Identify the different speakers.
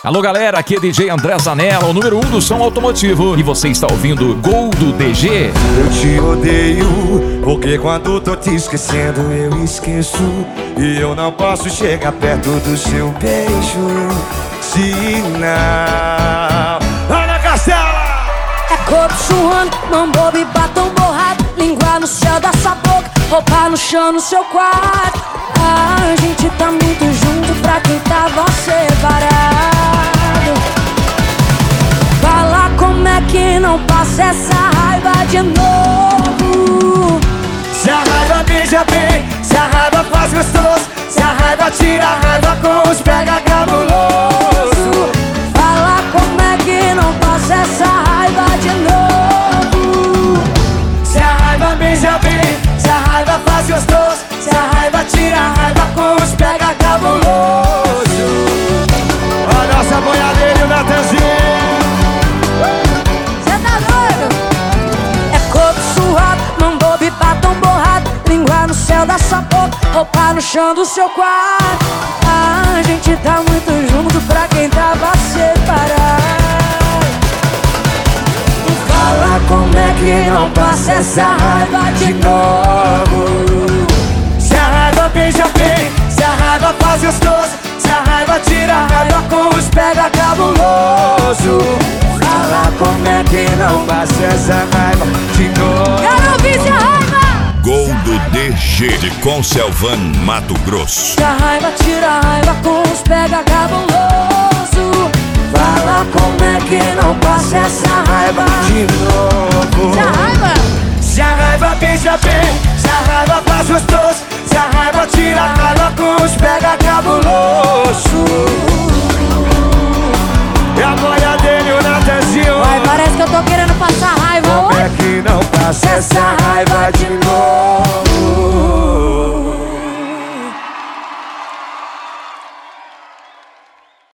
Speaker 1: Alô galera, aqui é DJ André Zanella, o número 1 do som automotivo. E você está ouvindo Gol do DG.
Speaker 2: Eu te odeio, porque quando tô te esquecendo eu esqueço. E eu não posso chegar perto do seu beijo. Se não... Ana Castela!
Speaker 3: É corpo suando, mão boba e batom borrado, língua no céu da sua boca, roupa no chão no seu quarto. A gente tá muito junto pra quem tava separado. Fala como é que não passa essa raiva de novo.
Speaker 2: Se a raiva beija bem, se a raiva faz gostoso, se a raiva tira a raiva com os pega cabuloso.
Speaker 3: Fala como é que não passa essa raiva de novo.
Speaker 2: Se a raiva beija bem, se a raiva faz gostoso, se a raiva tira a raiva com os pega cabuloso. A nossa boiadeira e o Natanzinho.
Speaker 3: Cê tá doido? É corpo suado, mão boba e batom borrado, língua no céu da sua boca, roupa no chão do seu quarto. A gente tá muito junto pra quem tava separado.
Speaker 2: Fala como é que não passa essa raiva de novo. Se a raiva beija bem, se a raiva faz gostoso, se a raiva tira a raiva com os pega cabuloso. Fala como é que não passa essa raiva de novo.
Speaker 3: Quero ouvir essa raiva!
Speaker 4: Gol do DG de Conselvan, Mato Grosso.
Speaker 3: Se a raiva tira a raiva com os pega cabuloso.
Speaker 2: Fala como é que não passa essa raiva de novo.
Speaker 3: Se a raiva,
Speaker 2: se a raiva beija bem, se a raiva faz gostoso, se a raiva tira a raiva com os pega cabuloso. E a boiadeira e o Natanzinho.
Speaker 3: ai, parece que eu tô querendo passar raiva.
Speaker 2: Como é que não passa essa raiva de novo?